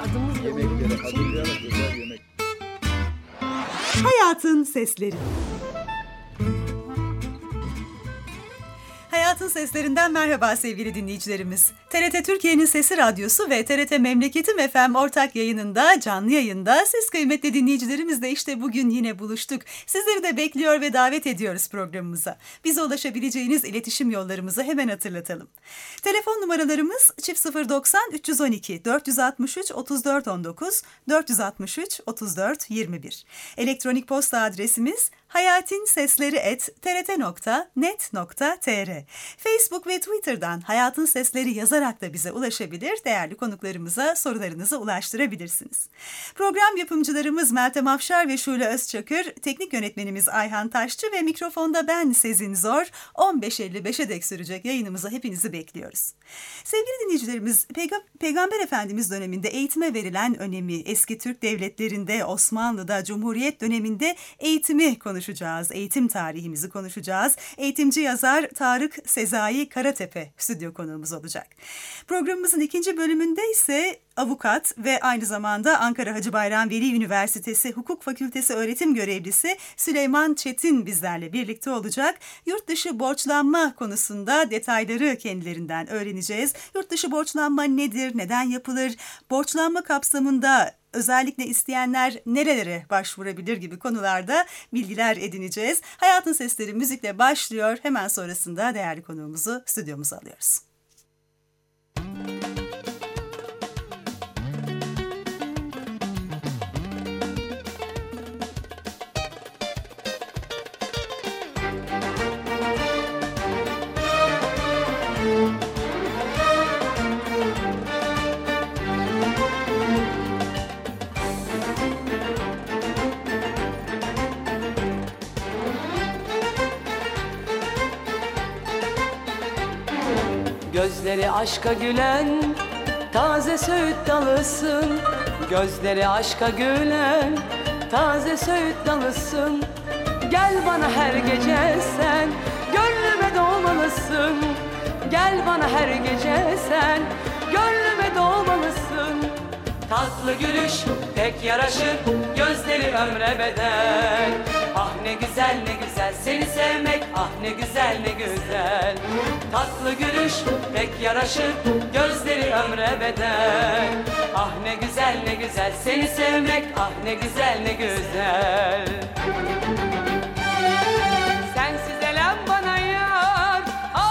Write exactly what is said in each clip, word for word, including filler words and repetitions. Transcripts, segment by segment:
adımız da Yemekleri hazırlayarak güzel yemek. Hayatın Sesleri. Hayatın Seslerinden merhaba sevgili dinleyicilerimiz. T R T Türkiye'nin Sesi Radyosu ve T R T Memleketim F M ortak yayınında, canlı yayında siz kıymetli dinleyicilerimizle işte bugün yine buluştuk. Sizleri de bekliyor ve davet ediyoruz programımıza. Bize ulaşabileceğiniz iletişim yollarımızı hemen hatırlatalım. Telefon numaralarımız çift sıfır doksan üç yüz on iki dört yüz altmış üç otuz dört on dokuz dört yüz altmış üç otuz dört yirmi bir. Elektronik posta adresimiz hayatinsesleri at t r t nokta net nokta t r. Facebook ve Twitter'dan Hayatın Sesleri yazarak da bize ulaşabilir, değerli konuklarımıza sorularınızı ulaştırabilirsiniz. Program yapımcılarımız Meltem Afşar ve Şule Özçakır, teknik yönetmenimiz Ayhan Taşçı ve mikrofonda ben Sezin Zor. on beş elli beşe dek sürecek yayınımıza hepinizi bekliyoruz. Sevgili dinleyicilerimiz, Peyg- Peygamber Efendimiz döneminde eğitime verilen önemi, eski Türk devletlerinde, Osmanlı'da, Cumhuriyet döneminde eğitimi konuşacağız, eğitim tarihimizi konuşacağız. Eğitimci yazar Tarık Sezai Karatepe stüdyo konuğumuz olacak. Programımızın ikinci bölümünde ise avukat ve aynı zamanda Ankara Hacı Bayram Veli Üniversitesi Hukuk Fakültesi öğretim görevlisi Süleyman Çetin bizlerle birlikte olacak. Yurt dışı borçlanma konusunda detayları kendilerinden öğreneceğiz. Yurt dışı borçlanma nedir, neden yapılır, borçlanma kapsamında özellikle isteyenler nerelere başvurabilir gibi konularda bilgiler edineceğiz. Hayatın Sesleri müzikle başlıyor. Hemen sonrasında değerli konuğumuzu stüdyomuza alıyoruz. Gözleri aşka gülen taze söğüt dalısın. Gözleri aşka gülen taze söğüt dalısın. Gel bana her gece sen gönlüme doğmalısın. Gel bana her gece sen gönlüme doğmalısın. Tatlı gülüş pek yaraşır, gözleri ömre bedel. Ah ne güzel ne güzel seni sevmek, ah ne güzel ne güzel. Tatlı gülüş pek yaraşır, gözleri ömre bedel. Ah ne güzel ne güzel seni sevmek, ah ne güzel ne güzel. Sensiz elem bana yar,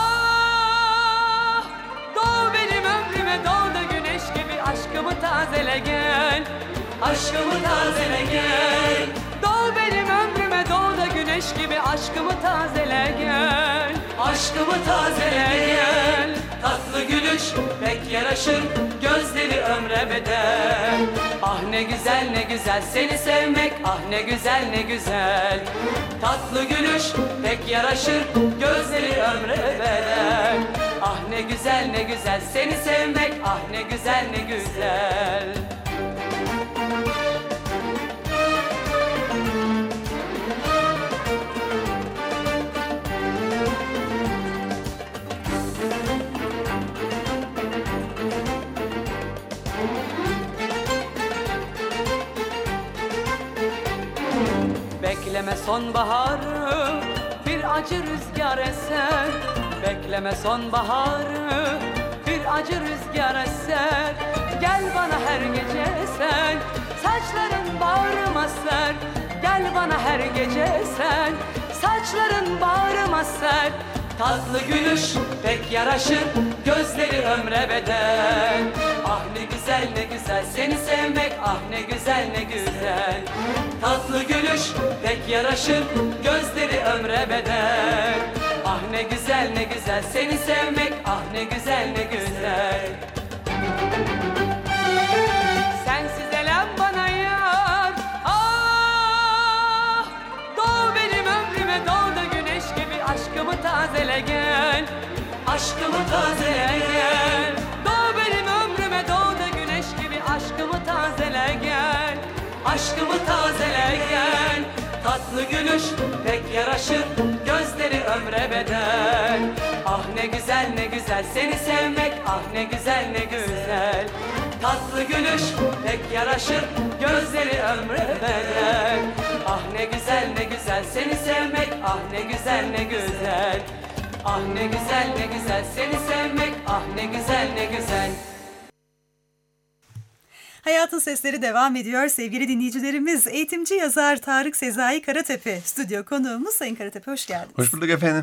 ah doğ benim ömrüme, doğ da güneş gibi aşkımı tazele gel. Aşkımı tazele gel. Doğ benim ömrüme, doğ da güneş gibi aşkımı tazele gel. Aşkımı tazele gel. Tatlı gülüş pek yaraşır, gözleri ömre bedel. Ah ne güzel ne güzel seni sevmek, ah ne güzel ne güzel. Tatlı gülüş pek yaraşır, gözleri ömre bedel. Ah ne güzel ne güzel seni sevmek, ah ne güzel ne güzel. Bekleme sonbaharı, bir acı rüzgar eser. Bekleme sonbaharı, bir acı rüzgar eser. Gel bana her gece sen, saçların bağrıma ser. Gel bana her gece sen, saçların bağrıma ser. Tatlı gülüş pek yaraşır, gözleri ömre bedel. Ah ne güzel ne güzel seni sevmek, ah ne güzel ne güzel. Tatlı gülüş pek yaraşır, gözleri ömre bedel. Ah ne güzel ne güzel seni sevmek, ah ne güzel ne güzel. Sensiz elem bana yar, ah doğ benim ömrüme, doğ da güneş gibi aşkımı tazele gel. Aşkımı tazele gel. Doğ benim ömrüme, doğ da güneş gibi aşkımı tazele gel. Aşkımı tazele gel. Tatlı gülüş pek yaraşır, gözleri ömre bedel. Ah ne güzel ne güzel seni sevmek, ah ne güzel ne güzel. Tatlı gülüş pek yaraşır, gözleri ömre bedel. Ah ne güzel ne güzel seni sevmek, ah ne güzel ne güzel. Ah ne güzel ne güzel seni sevmek, ah ne güzel ne güzel. Hayatın Sesleri devam ediyor sevgili dinleyicilerimiz. Eğitimci yazar Tarık Sezai Karatepe stüdyo konuğumuz. Sayın Karatepe hoş geldiniz. Hoş bulduk efendim.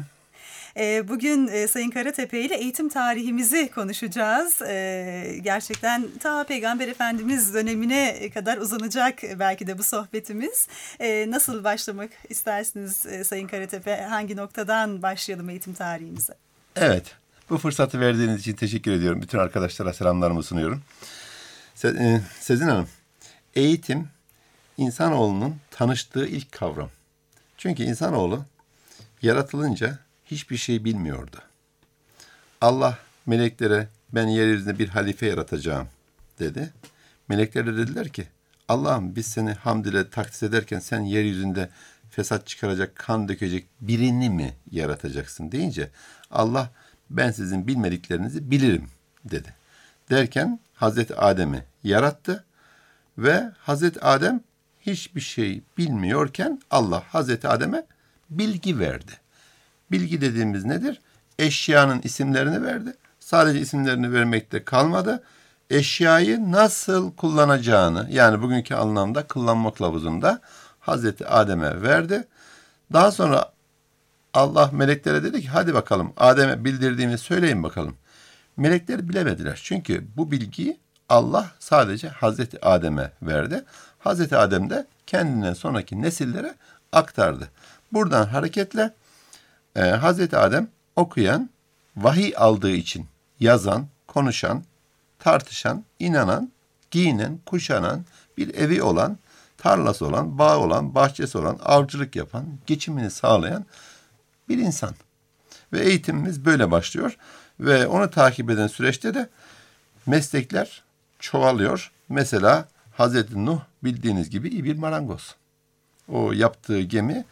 Bugün Sayın Karatepe ile eğitim tarihimizi konuşacağız. Gerçekten ta Peygamber Efendimiz dönemine kadar uzanacak belki de bu sohbetimiz. Nasıl başlamak istersiniz Sayın Karatepe? Hangi noktadan başlayalım eğitim tarihimize? Evet, bu fırsatı verdiğiniz için teşekkür ediyorum. Bütün arkadaşlara selamlarımı sunuyorum. Se- Sezin Hanım, eğitim insanoğlunun tanıştığı ilk kavram. Çünkü insanoğlu yaratılınca hiçbir şey bilmiyordu. Allah meleklere ben yeryüzünde bir halife yaratacağım dedi. Melekler de dediler ki Allah'ım biz seni hamd ile takdis ederken sen yeryüzünde fesat çıkaracak, kan dökecek birini mi yaratacaksın deyince Allah ben sizin bilmediklerinizi bilirim dedi. Derken Hazreti Adem'i yarattı ve Hazreti Adem hiçbir şey bilmiyorken Allah Hazreti Adem'e bilgi verdi. Bilgi dediğimiz nedir? Eşyanın isimlerini verdi. Sadece isimlerini vermekte kalmadı. Eşyayı nasıl kullanacağını, yani bugünkü anlamda kullanma kılavuzunda Hazreti Adem'e verdi. Daha sonra Allah meleklere dedi ki hadi bakalım Adem'e bildirdiğimi söyleyin bakalım. Melekler bilemediler. Çünkü bu bilgiyi Allah sadece Hazreti Adem'e verdi. Hazreti Adem de kendinden sonraki nesillere aktardı. Buradan hareketle Ee, Hazreti Adem okuyan, vahiy aldığı için yazan, konuşan, tartışan, inanan, giyinen, kuşanan, bir evi olan, tarlası olan, bağı olan, bahçesi olan, avcılık yapan, geçimini sağlayan bir insan. Ve eğitimimiz böyle başlıyor. Ve onu takip eden süreçte de meslekler çoğalıyor. Mesela Hazreti Nuh bildiğiniz gibi iyi bir marangoz. O yaptığı gemi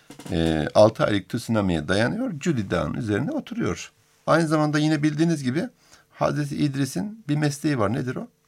E, altı aylık tsunami'ye dayanıyor. Cudi Dağı'nın üzerine oturuyor. Aynı zamanda yine bildiğiniz gibi Hazreti İdris'in bir mesleği var. Nedir o?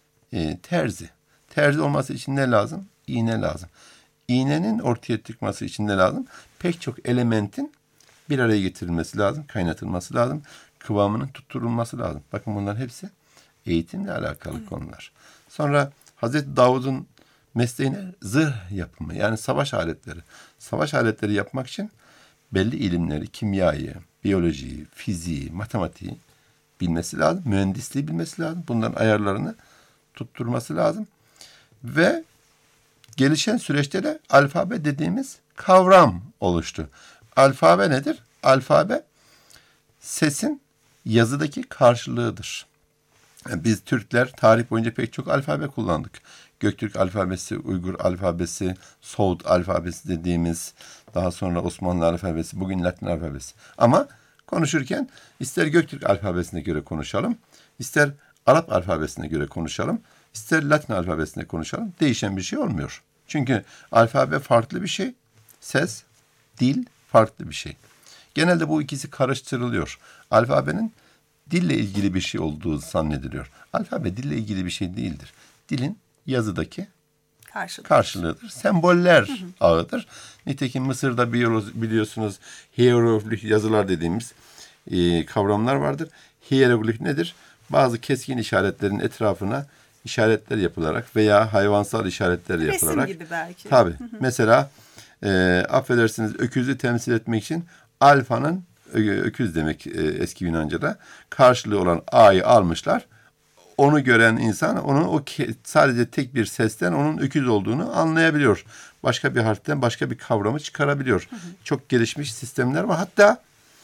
E, terzi. Terzi olması için ne lazım? İğne lazım. İğnenin ortaya çıkması için ne lazım? Pek çok elementin bir araya getirilmesi lazım. Kaynatılması lazım. Kıvamının tutturulması lazım. Bakın bunların hepsi eğitimle alakalı evet. konular. Sonra Hazreti Davud'un mesleğine zırh yapımı, yani savaş aletleri. Savaş aletleri yapmak için belli ilimleri, kimyayı, biyolojiyi, fiziği, matematiği bilmesi lazım. Mühendisliği bilmesi lazım. Bunların ayarlarını tutturması lazım. Ve gelişen süreçte de alfabe dediğimiz kavram oluştu. Alfabe nedir? Alfabe sesin yazıdaki karşılığıdır. Biz Türkler tarih boyunca pek çok alfabe kullandık. Göktürk alfabesi, Uygur alfabesi, Soğut alfabesi dediğimiz, daha sonra Osmanlı alfabesi, bugün Latin alfabesi. Ama konuşurken ister Göktürk alfabesine göre konuşalım, ister Arap alfabesine göre konuşalım, ister Latin alfabesine konuşalım. Değişen bir şey olmuyor. Çünkü alfabe farklı bir şey, ses, dil farklı bir şey. Genelde bu ikisi karıştırılıyor. Alfabenin dille ilgili bir şey olduğu zannediliyor. Alfabe dille ilgili bir şey değildir. Dilin yazıdaki Karşılığı. karşılığıdır. Semboller hı hı. ağıdır. Nitekim Mısır'da biliyorsunuz hieroglif yazılar dediğimiz e, kavramlar vardır. Hieroglif nedir? Bazı keskin işaretlerin etrafına işaretler yapılarak veya hayvansal işaretler Resim yapılarak. Resim gibi belki. Tabii. Hı hı. Mesela e, affedersiniz öküzü temsil etmek için alfanın öküz demek e, eski Yunanca'da karşılığı olan A'yı almışlar. Onu gören insan onu o ke- sadece tek bir sesten onun öküz olduğunu anlayabiliyor. Başka bir harften başka bir kavramı çıkarabiliyor. Hı hı. Çok gelişmiş sistemler var. Hatta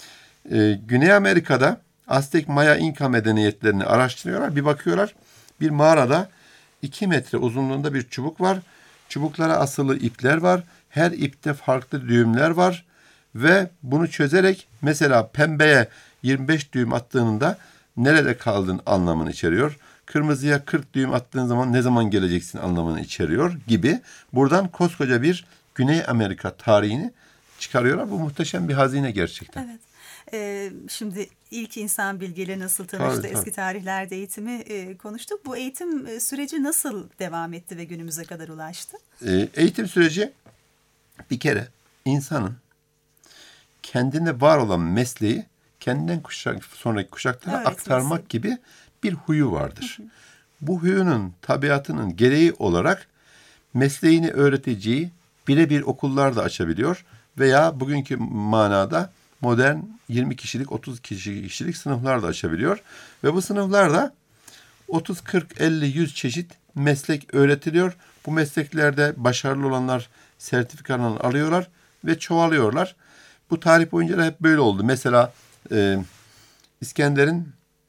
e, Güney Amerika'da Aztek, Maya, İnka medeniyetlerini araştırıyorlar. Bir bakıyorlar bir mağarada iki metre uzunluğunda bir çubuk var. Çubuklara asılı ipler var. Her ipte farklı düğümler var. Ve bunu çözerek mesela pembeye yirmi beş düğüm attığında nerede kaldın anlamını içeriyor. Kırmızıya kırk düğüm attığın zaman ne zaman geleceksin anlamını içeriyor gibi. Buradan koskoca bir Güney Amerika tarihini çıkarıyorlar. Bu muhteşem bir hazine gerçekten. Evet. Ee, şimdi ilk insan bilgiyle nasıl tanıştı, Tabii, eski tabii. tarihlerde eğitimi e, konuştuk. Bu eğitim e, süreci nasıl devam etti ve günümüze kadar ulaştı? Ee, eğitim süreci bir kere insanın kendine var olan mesleği kendinden kuşak, sonraki kuşaklara Öğretmesi. aktarmak gibi bir huyu vardır. Bu huyunun tabiatının gereği olarak mesleğini öğreteceği birebir okullar da açabiliyor veya bugünkü manada modern yirmi kişilik, otuz kişilik sınıflar da açabiliyor. Ve bu sınıflarda otuz, kırk, elli, yüz çeşit meslek öğretiliyor. Bu mesleklerde başarılı olanlar sertifikalarını alıyorlar ve çoğalıyorlar. Bu tarih boyunca da hep böyle oldu. Mesela e, İskender'in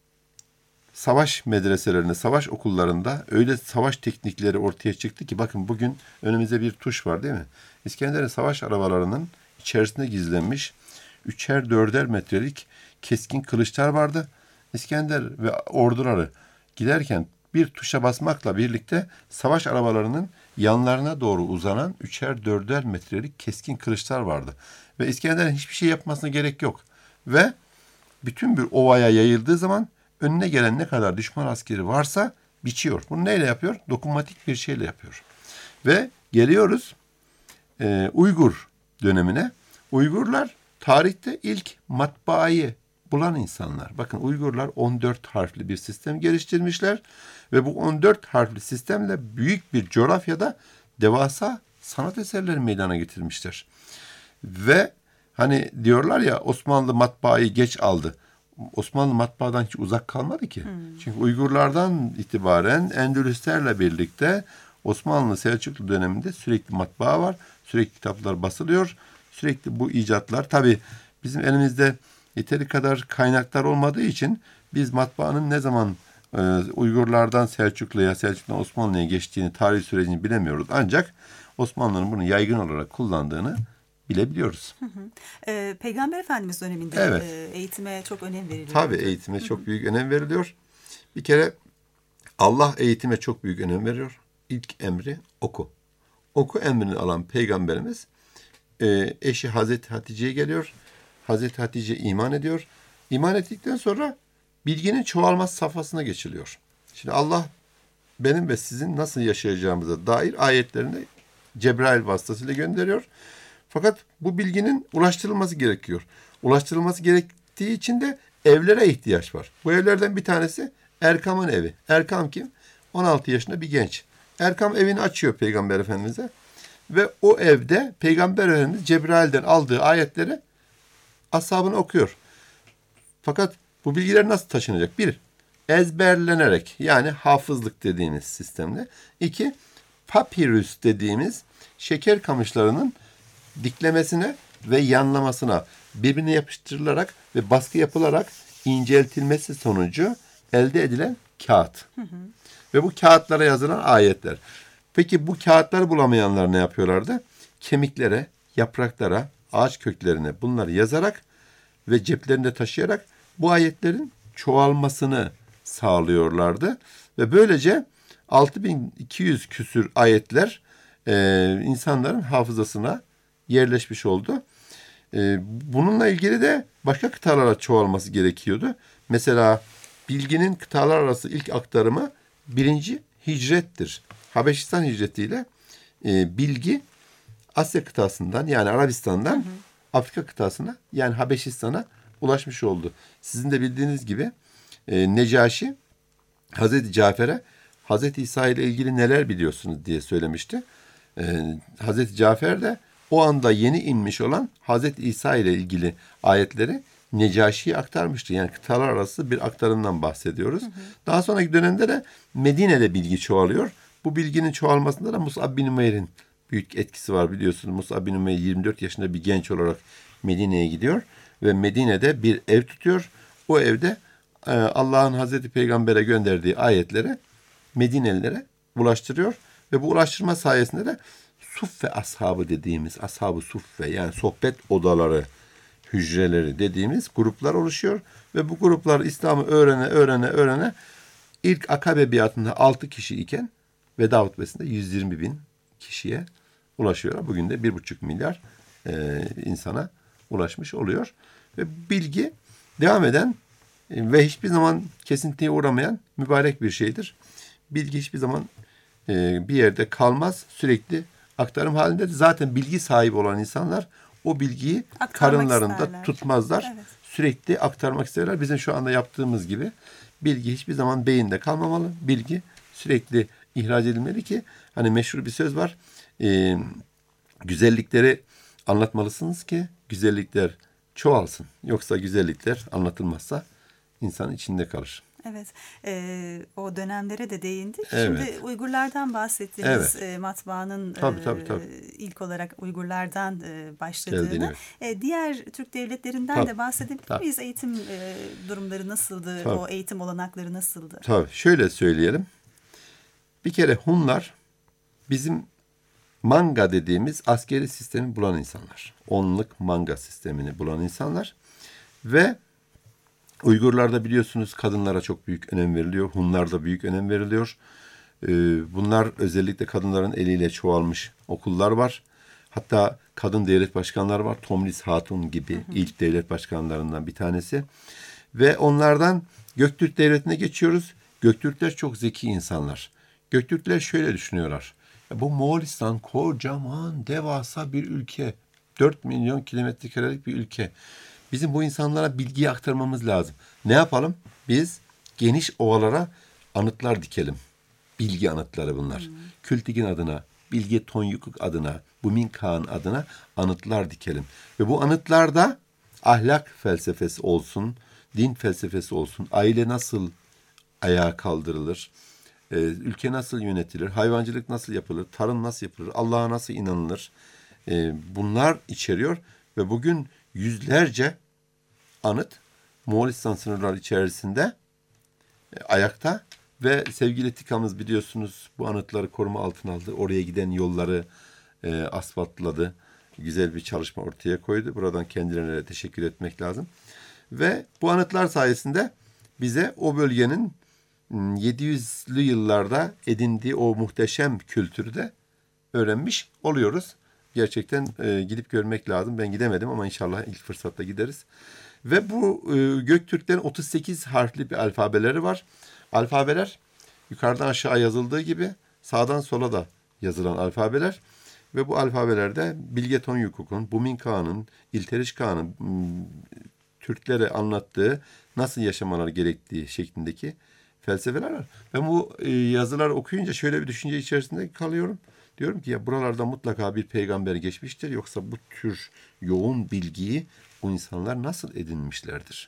savaş medreselerinde, savaş okullarında öyle savaş teknikleri ortaya çıktı ki bakın bugün önümüzde bir tuş var değil mi? İskender'in savaş arabalarının içerisinde gizlenmiş üçer dörder metrelik keskin kılıçlar vardı. İskender ve orduları giderken bir tuşa basmakla birlikte savaş arabalarının yanlarına doğru uzanan üçer dörder metrelik keskin kılıçlar vardı. Ve İskender'in hiçbir şey yapmasına gerek yok. Ve bütün bir ovaya yayıldığı zaman önüne gelen ne kadar düşman askeri varsa biçiyor. Bunu neyle yapıyor? Dokunmatik bir şeyle yapıyor. Ve geliyoruz e, Uygur dönemine. Uygurlar tarihte ilk matbaayı bulan insanlar. Bakın Uygurlar on dört harfli bir sistem geliştirmişler ve bu on dört harfli sistemle büyük bir coğrafyada devasa sanat eserleri meydana getirmişler. Ve hani diyorlar ya Osmanlı matbaayı geç aldı. Osmanlı matbaadan hiç uzak kalmadı ki. Hmm. Çünkü Uygurlardan itibaren Endülüslerle birlikte Osmanlı Selçuklu döneminde sürekli matbaa var. Sürekli kitaplar basılıyor. Sürekli bu icatlar. Tabii bizim elimizde yeteri kadar kaynaklar olmadığı için biz matbaanın ne zaman e, Uygurlardan Selçuklu'ya, Selçuklu'dan Osmanlı'ya geçtiğini, tarih sürecini bilemiyoruz. Ancak Osmanlı'nın bunu yaygın olarak kullandığını bilebiliyoruz. Hı hı. Ee, Peygamber Efendimiz döneminde Evet. e, eğitime çok önem veriliyor. Tabii eğitime çok büyük önem veriliyor. Bir kere Allah eğitime çok büyük önem veriyor. İlk emri oku. Oku emrini alan Peygamberimiz e, eşi Hazreti Hatice'ye geliyor. Hazreti Hatice iman ediyor. İman ettikten sonra bilginin çoğalması safhasına geçiliyor. Şimdi Allah benim ve sizin nasıl yaşayacağımıza dair ayetlerini Cebrail vasıtasıyla gönderiyor. Fakat bu bilginin ulaştırılması gerekiyor. Ulaştırılması gerektiği için de evlere ihtiyaç var. Bu evlerden bir tanesi Erkam'ın evi. Erkam kim? on altı yaşında bir genç. Erkam evini açıyor Peygamber Efendimiz'e. Ve o evde Peygamber Efendimiz Cebrail'den aldığı ayetleri ashabına okuyor. Fakat bu bilgiler nasıl taşınacak? Bir, ezberlenerek yani hafızlık dediğimiz sistemle. İki, papirüs dediğimiz şeker kamışlarının diklemesine ve yanlamasına birbirine yapıştırılarak ve baskı yapılarak inceltilmesi sonucu elde edilen kağıt. Hı hı. Ve bu kağıtlara yazılan ayetler. Peki bu kağıtları bulamayanlar ne yapıyorlardı? Kemiklere, yapraklara, ağaç köklerine bunları yazarak ve ceplerinde taşıyarak bu ayetlerin çoğalmasını sağlıyorlardı. Ve böylece altı bin iki yüz küsür ayetler e, insanların hafızasına yerleşmiş oldu. E, bununla ilgili de başka kıtalara çoğalması gerekiyordu. Mesela bilginin kıtalar arası ilk aktarımı birinci hicrettir. Habeşistan hicretiyle e, bilgi Asya kıtasından yani Arabistan'dan hı hı. Afrika kıtasına yani Habeşistan'a ulaşmış oldu. Sizin de bildiğiniz gibi e, Necaşi Hazreti Cafer'e Hazreti İsa ile ilgili neler biliyorsunuz diye söylemişti. E, Hazreti Cafer de o anda yeni inmiş olan Hazreti İsa ile ilgili ayetleri Necaşi'ye aktarmıştı. Yani kıtalar arası bir aktarımdan bahsediyoruz. Hı hı. Daha sonraki dönemde de Medine'de bilgi çoğalıyor. Bu bilginin çoğalmasında da Mus'ab bin Umeyr'in büyük etkisi var biliyorsunuz. Mus'ab bin Umeyr yirmi dört yaşında bir genç olarak Medine'ye gidiyor. Ve Medine'de bir ev tutuyor. O evde Allah'ın Hazreti Peygamber'e gönderdiği ayetleri Medinelilere ulaştırıyor. Ve bu ulaştırma sayesinde de Suffe ashabı dediğimiz, ashab-ı Suffe yani sohbet odaları, hücreleri dediğimiz gruplar oluşuyor. Ve bu gruplar İslam'ı öğrene öğrene öğrene ilk Akabe biatında altı kişi iken veda hutbesinde yüz yirmi bin kişiye ulaşıyorlar. Bugün de bir buçuk milyar e, insana ulaşmış oluyor. Ve bilgi devam eden e, ve hiçbir zaman kesintiye uğramayan mübarek bir şeydir. Bilgi hiçbir zaman e, bir yerde kalmaz. Sürekli aktarım halinde. Zaten bilgi sahibi olan insanlar o bilgiyi Aktarmak karınlarında isterler. tutmazlar. Evet. Sürekli aktarmak isterler. Bizim şu anda yaptığımız gibi bilgi hiçbir zaman beyinde kalmamalı. Bilgi sürekli ihraç edilmeli ki hani meşhur bir söz var. E, güzellikleri anlatmalısınız ki güzellikler çoğalsın. Yoksa güzellikler anlatılmazsa insan içinde kalır. Evet, e, o dönemlere de değindik. Evet. Şimdi Uygurlardan bahsettiğiniz Evet. e, matbaanın Tabii, e, tabii, tabii. ilk olarak Uygurlardan e, başladığını, Geldiğini, e, diğer Türk devletlerinden Tabii, de bahsedebilir tabii. miyiz? Eğitim e, durumları nasıldı? Tabii. O eğitim olanakları nasıldı? Tabii şöyle söyleyelim. Bir kere Hunlar bizim manga dediğimiz askeri sistemi bulan insanlar. Onluk manga sistemini bulan insanlar. Ve Uygurlarda biliyorsunuz kadınlara çok büyük önem veriliyor. Hunlarda büyük önem veriliyor. Ee, bunlar özellikle kadınların eliyle çoğalmış okullar var. Hatta kadın devlet başkanları var. Tomris Hatun gibi hı hı. ilk devlet başkanlarından bir tanesi. Ve onlardan Göktürk Devleti'ne geçiyoruz. Göktürkler çok zeki insanlar. Göktürkler şöyle düşünüyorlar. Ya bu Moğolistan kocaman, devasa bir ülke. dört milyon kilometre karelik bir ülke. Bizim bu insanlara bilgiyi aktarmamız lazım. Ne yapalım? Biz geniş ovalara anıtlar dikelim. Bilgi anıtları bunlar. Hmm. Kültigin adına, Bilge Tonyukuk adına, Bumin Kağan adına anıtlar dikelim. Ve bu anıtlarda ahlak felsefesi olsun, din felsefesi olsun, aile nasıl ayağa kaldırılır, e, ülke nasıl yönetilir, hayvancılık nasıl yapılır, tarım nasıl yapılır, Allah'a nasıl inanılır, e, bunlar içeriyor. Ve bugün yüzlerce anıt Moğolistan sınırları içerisinde e, ayakta ve sevgili Tikamız biliyorsunuz bu anıtları koruma altına aldı. Oraya giden yolları e, asfaltladı. Güzel bir çalışma ortaya koydu. Buradan kendilerine teşekkür etmek lazım. Ve bu anıtlar sayesinde bize o bölgenin yedi yüzlü yıllarda edindiği o muhteşem kültürü de öğrenmiş oluyoruz. Gerçekten e, gidip görmek lazım. Ben gidemedim ama inşallah ilk fırsatta gideriz. Ve bu e, Göktürklerin otuz sekiz harfli bir alfabeleri var. Alfabeler yukarıdan aşağı yazıldığı gibi sağdan sola da yazılan alfabeler. Ve bu alfabelerde Bilge Tonyukuk'un, Bumin Kağan'ın, İlteriş Kağan'ın Türklere anlattığı nasıl yaşamaları gerektiği şeklindeki felsefeler var. Ben bu e, yazıları okuyunca şöyle bir düşünce içerisinde kalıyorum. Diyorum ki ya buralarda mutlaka bir peygamber geçmiştir. Yoksa bu tür yoğun bilgiyi bu insanlar nasıl edinmişlerdir?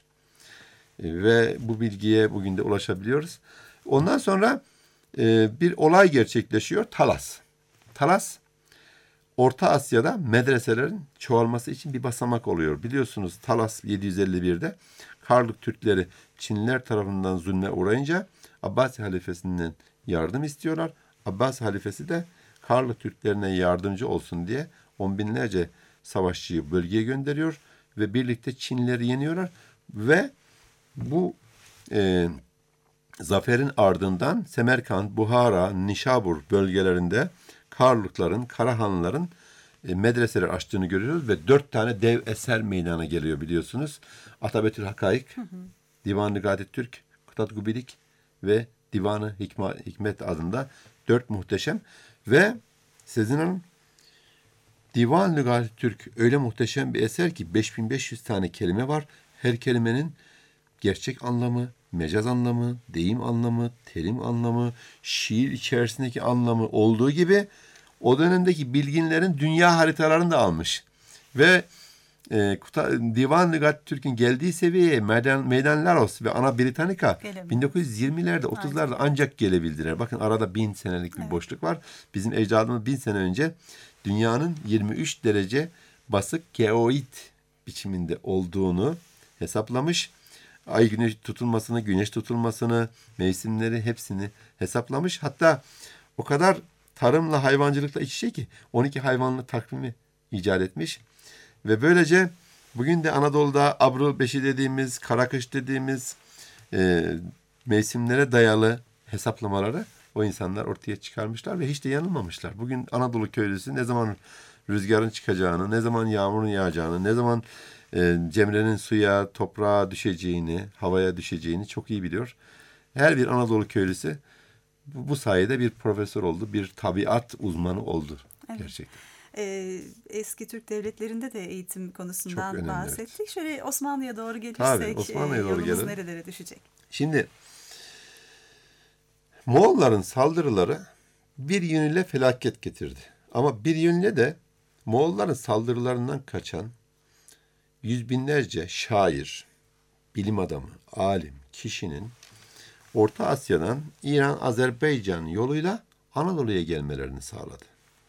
E, ve bu bilgiye bugün de ulaşabiliyoruz. Ondan sonra e, bir olay gerçekleşiyor. Talas. Talas, Orta Asya'da medreselerin çoğalması için bir basamak oluyor. Biliyorsunuz Talas yedi yüz elli birde Karluk Türkleri Çinliler tarafından zulme uğrayınca Abbasi halifesinden yardım istiyorlar. Abbasi halifesi de Karluk Türklerine yardımcı olsun diye on binlerce savaşçıyı bölgeye gönderiyor ve birlikte Çinlileri yeniyorlar ve bu e, zaferin ardından Semerkant, Buhara, Nişabur bölgelerinde Karlukların, Karahanlıların e, medreseler açtığını görüyoruz ve dört tane dev eser meydana geliyor biliyorsunuz. Atabetül Hakaik, Divan-ı Gayet Türk, Kutat Gubilik ve Divan-ı Hikma, Hikmet adında dört muhteşem ve Sezin Hanım Divan-ı Gayet Türk öyle muhteşem bir eser ki beş bin beş yüz tane kelime var. Her kelimenin gerçek anlamı, mecaz anlamı, deyim anlamı, terim anlamı, şiir içerisindeki anlamı olduğu gibi o dönemdeki bilginlerin dünya haritalarını da almış. Ve e, Divan-ı Gayet Türk'ün geldiği seviyeye Meydan, Meydan Laros ve Ana Britannica bin dokuz yüz yirmilerde otuzlarda ancak gelebildiler. Bakın arada bin senelik bir evet. boşluk var. Bizim ecdadımız bin sene önce dünyanın yirmi üç derece basık geoid biçiminde olduğunu hesaplamış. Ay güneş tutulmasını, güneş tutulmasını, mevsimleri hepsini hesaplamış. Hatta o kadar tarımla hayvancılıkla iç içe ki on iki hayvanlı takvimi icat etmiş. Ve böylece bugün de Anadolu'da Abrul Beşi dediğimiz, Karakış dediğimiz e, mevsimlere dayalı hesaplamaları o insanlar ortaya çıkarmışlar ve hiç de yanılmamışlar. Bugün Anadolu köylüsü ne zaman rüzgarın çıkacağını, ne zaman yağmurun yağacağını, ne zaman e, Cemre'nin suya, toprağa düşeceğini, havaya düşeceğini çok iyi biliyor. Her bir Anadolu köylüsü bu, bu sayede bir profesör oldu, bir tabiat uzmanı oldu Evet. gerçekten. Ee, eski Türk devletlerinde de eğitim konusundan Çok önemli, bahsettik. evet. Şöyle Osmanlı'ya doğru gelirsek Tabii, Osmanlı'ya doğru yolumuz gelelim. nerelere düşecek? Şimdi Moğolların saldırıları bir yönüyle felaket getirdi. Ama bir yönüyle de Moğolların saldırılarından kaçan yüz binlerce şair, bilim adamı, alim, kişinin Orta Asya'dan İran, Azerbaycan yoluyla Anadolu'ya gelmelerini sağladı.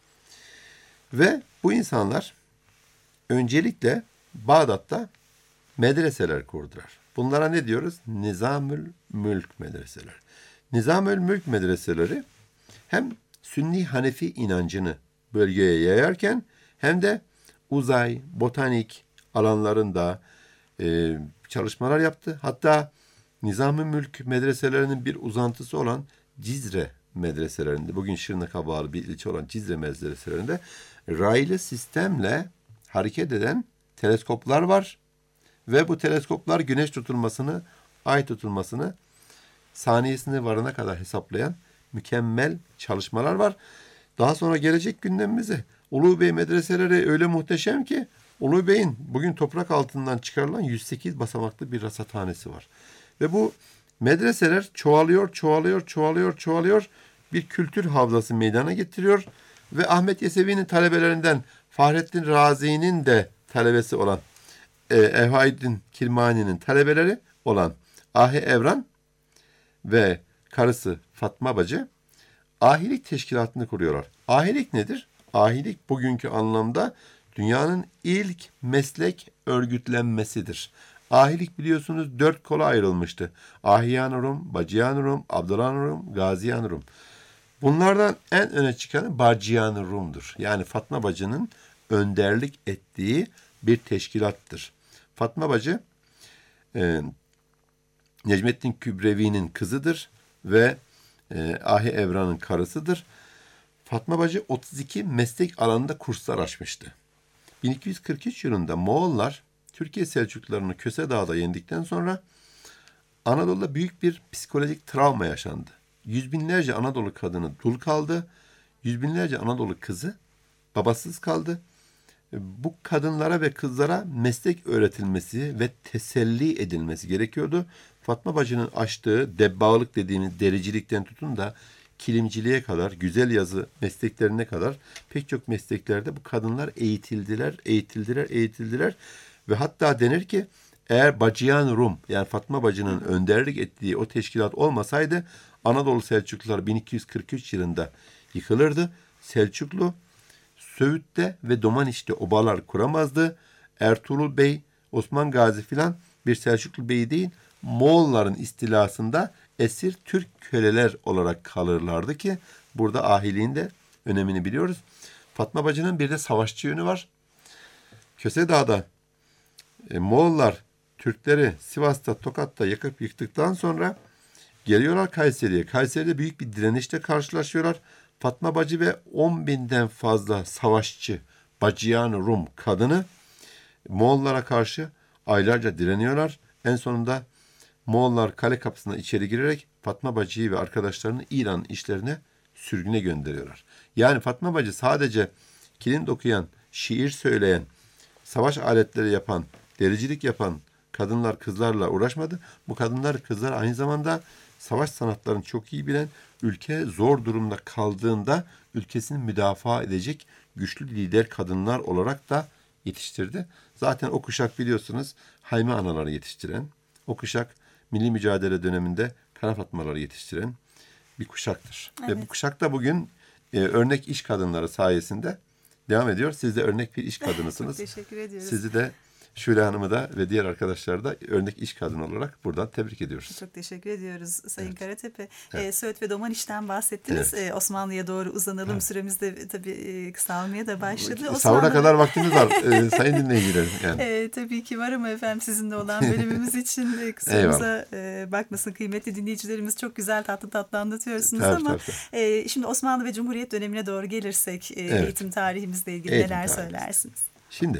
Ve bu insanlar öncelikle Bağdat'ta medreseler kurdular. Bunlara ne diyoruz? Nizamül Mülk medreseler. Nizamül Mülk medreseleri hem Sünni Hanefi inancını bölgeye yayarken hem de uzay, botanik alanlarında e, çalışmalar yaptı. Hatta Nizam-ı Mülk medreselerinin bir uzantısı olan Cizre medreselerinde, bugün Şırnak'a bağlı bir ilçe olan Cizre medreselerinde raylı sistemle hareket eden teleskoplar var. Ve bu teleskoplar güneş tutulmasını, ay tutulmasını saniyesine varana kadar hesaplayan mükemmel çalışmalar var. Daha sonra gelecek gündemimize Ulu Bey medreseleri öyle muhteşem ki Ulu Bey'in bugün toprak altından çıkarılan yüz sekiz basamaklı bir rasathanesi var. Ve bu medreseler çoğalıyor, çoğalıyor, çoğalıyor, çoğalıyor. Bir kültür havzası meydana getiriyor. Ve Ahmet Yesevi'nin talebelerinden Fahrettin Razi'nin de talebesi olan e, Evhaeddin Kirmani'nin talebeleri olan Ahi Evran ve karısı Fatma Bacı ahilik teşkilatını kuruyorlar. Ahilik nedir? Ahilik bugünkü anlamda dünyanın ilk meslek örgütlenmesidir. Ahilik biliyorsunuz dört kola ayrılmıştı. Ahiyan-ı Rum, Bacıyan-ı Rum, Abdurrahman Rum, Gaziyan-ı Rum. Bunlardan en öne çıkanı Bacıyan-ı Rum'dur. Yani Fatma Bacı'nın önderlik ettiği bir teşkilattır. Fatma Bacı e, Necmettin Kübrevi'nin kızıdır ve e, Ahi Evran'ın karısıdır. Fatma Bacı otuz iki meslek alanında kurslar açmıştı. bin iki yüz kırk üç yılında Moğollar Türkiye Selçuklularını Köse Dağı'da yendikten sonra Anadolu'da büyük bir psikolojik travma yaşandı. Yüz binlerce Anadolu kadını dul kaldı. Yüz binlerce Anadolu kızı babasız kaldı. Bu kadınlara ve kızlara meslek öğretilmesi ve teselli edilmesi gerekiyordu. Fatma Bacı'nın açtığı debbağlık dediğimiz dericilikten tutun da kilimciliğe kadar, güzel yazı mesleklerine kadar pek çok mesleklerde bu kadınlar eğitildiler, eğitildiler, eğitildiler. Ve hatta denir ki eğer Bacıyan Rum yani Fatma Bacı'nın önderlik ettiği o teşkilat olmasaydı Anadolu Selçuklular bin iki yüz kırk üç yılında yıkılırdı. Selçuklu Söğüt'te ve Domaniş'te obalar kuramazdı. Ertuğrul Bey, Osman Gazi filan bir Selçuklu Bey değil, Moğolların istilasında esir Türk köleler olarak kalırlardı ki burada ahiliğin de önemini biliyoruz. Fatma Bacı'nın bir de savaşçı yönü var. Köse Dağı'da e, Moğollar Türkleri Sivas'ta, Tokat'ta yakıp yıktıktan sonra geliyorlar Kayseri'ye. Kayseri'de büyük bir direnişle karşılaşıyorlar. Fatma Bacı ve on binden fazla savaşçı Bacıyan Rum kadını Moğollara karşı aylarca direniyorlar. En sonunda Moğollar kale kapısına içeri girerek Fatma Bacı'yı ve arkadaşlarını İran işlerine sürgüne gönderiyorlar. Yani Fatma Bacı sadece kilim dokuyan, şiir söyleyen, savaş aletleri yapan, dericilik yapan kadınlar, kızlarla uğraşmadı. Bu kadınlar, kızlar aynı zamanda savaş sanatlarını çok iyi bilen, ülke zor durumda kaldığında ülkesini müdafaa edecek güçlü lider kadınlar olarak da yetiştirdi. Zaten o kuşak biliyorsunuz Hayme anaları yetiştiren, o kuşak milli mücadele döneminde Kara Fatmaları yetiştiren bir kuşaktır. Evet. Ve bu kuşak da bugün e, örnek iş kadınları sayesinde devam ediyor. Siz de örnek bir iş kadınısınız. Çok teşekkür ediyoruz. Sizi de Şule Hanım'ı da ve diğer arkadaşları da örnek iş kadını olarak buradan tebrik ediyoruz. Çok teşekkür ediyoruz Sayın Evet. Karatepe. Evet. E, Söğüt ve Domaniş'ten bahsettiniz. Evet. E, Osmanlı'ya doğru uzanalım. Evet. Süremiz de tabii e, kısalmaya da başladı. Sahura Osmanlı... kadar vaktimiz var e, sayın dinleyicilerim. Yani. E, tabii ki var ama efendim sizinle olan bölümümüz için e, kusurumuza e, bakmasın kıymetli dinleyicilerimiz. Çok güzel tatlı tatlı anlatıyorsunuz Tabii, ama tabii, e, şimdi Osmanlı ve Cumhuriyet dönemine doğru gelirsek e, Evet. eğitim tarihimizle ilgili Eğitim neler tarihimiz. söylersiniz? Şimdi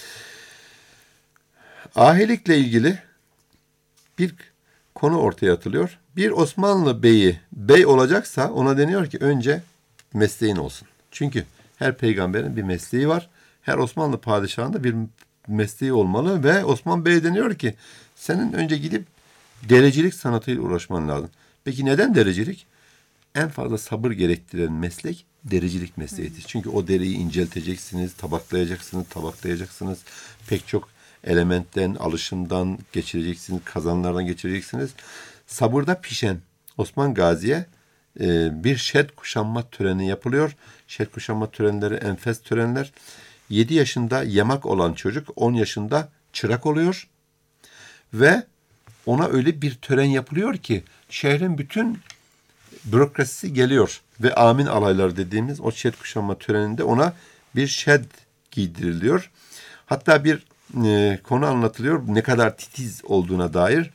ahilikle ilgili bir konu ortaya atılıyor. Bir Osmanlı beyi bey olacaksa ona deniyor ki önce mesleğin olsun. Çünkü her peygamberin bir mesleği var. Her Osmanlı padişahının da bir mesleği olmalı ve Osman Bey deniyor ki senin önce gidip derecilik sanatıyla uğraşman lazım. Peki neden derecilik? En fazla sabır gerektiren meslek dericilik mesleğidir. Çünkü o deriyi incelteceksiniz, tabaklayacaksınız, tabaklayacaksınız. Pek çok elementten, alışımdan geçireceksiniz, kazanlardan geçireceksiniz. Sabırda pişen Osman Gazi'ye e, bir şed kuşanma töreni yapılıyor. Şed kuşanma törenleri enfes törenler. yedi yaşında yamak olan çocuk on yaşında çırak oluyor. Ve ona öyle bir tören yapılıyor ki şehrin bütün bürokrasisi geliyor. Ve amin alaylar dediğimiz o şed kuşanma töreninde ona bir şed giydiriliyor. Hatta bir e, konu anlatılıyor ne kadar titiz olduğuna dair.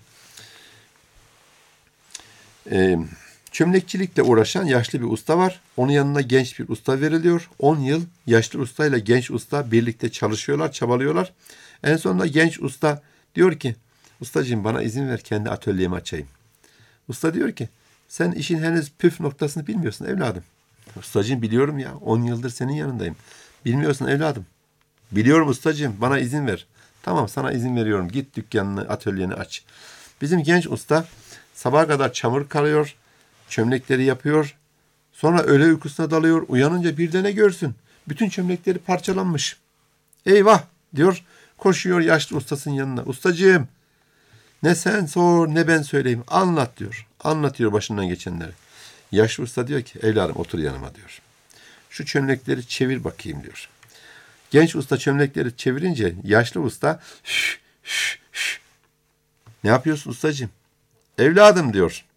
E, çömlekçilikle uğraşan yaşlı bir usta var. Onun yanına genç bir usta veriliyor. on yıl yaşlı ustayla genç usta birlikte çalışıyorlar, çabalıyorlar. En sonunda genç usta diyor ki, ustacığım bana izin ver kendi atölyemi açayım. Usta diyor ki, sen işin henüz püf noktasını bilmiyorsun evladım. Ustacığım biliyorum ya, on yıldır senin yanındayım. Bilmiyorsun evladım. Biliyorum ustacığım, bana izin ver. Tamam, sana izin veriyorum. Git dükkanını, atölyeni aç. Bizim genç usta sabaha kadar çamur kalıyor, çömlekleri yapıyor. Sonra öğle uykusuna dalıyor. Uyanınca bir de ne görsün? Bütün çömlekleri parçalanmış. Eyvah diyor. Koşuyor yaşlı ustasının yanına. Ustacığım, ne sen sor ne ben söyleyeyim. Anlat diyor. Anlatıyor başından geçenleri. Yaşlı usta diyor ki, evladım otur yanıma diyor. Şu çömlekleri çevir bakayım diyor. Genç usta çömlekleri çevirince yaşlı usta şş, şş, şş. Ne yapıyorsun ustacığım? Evladım diyor.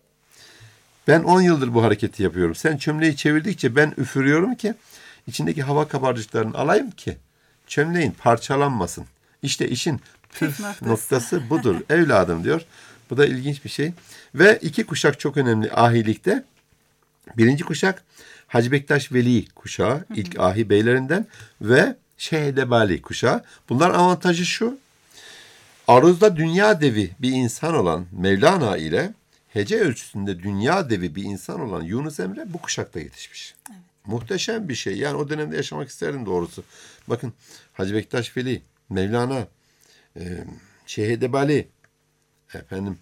Ben on yıldır bu hareketi yapıyorum. Sen çömleği çevirdikçe ben üfürüyorum ki içindeki hava kabarcıklarını alayım ki çömleğin parçalanmasın. İşte işin püf noktası. noktası budur evladım diyor. Bu da ilginç bir şey. Ve iki kuşak çok önemli ahilikte. Birinci kuşak Hacı Bektaş Veli kuşağı, ilk ahi beylerinden ve Şehedebali kuşağı. Bunların avantajı şu. Aruzda dünya devi bir insan olan Mevlana ile hece ölçüsünde dünya devi bir insan olan Yunus Emre bu kuşakta yetişmiş. Evet. Muhteşem bir şey. Yani o dönemde yaşamak isterdim doğrusu. Bakın Hacı Bektaş Veli, Mevlana, e, Şehedebali, efendim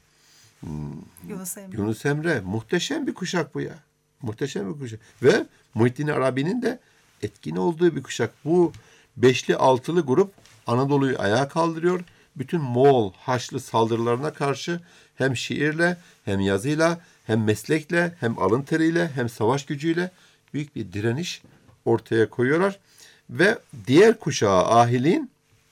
Yunus Emre. Yunus Emre. Muhteşem bir kuşak bu ya. Muhteşem bir kuşak. Ve Muhittin Arabi'nin de etkin olduğu bir kuşak. Bu beşli altılı grup Anadolu'yu ayağa kaldırıyor. Bütün Moğol Haçlı saldırılarına karşı hem şiirle hem yazıyla hem meslekle hem alın teriyle hem savaş gücüyle büyük bir direniş ortaya koyuyorlar. Ve diğer kuşağı ahiliğin